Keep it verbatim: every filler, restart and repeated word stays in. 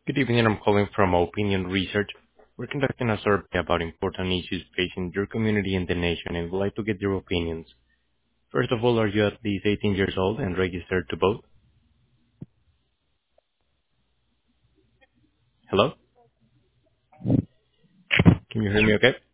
Good evening. I'm calling from Opinion Research. We're conducting a survey about important issues facing your community and the nation, and would like to get your opinions. First of all, are you at least eighteen years old and registered to vote? Hello? Can you hear me okay?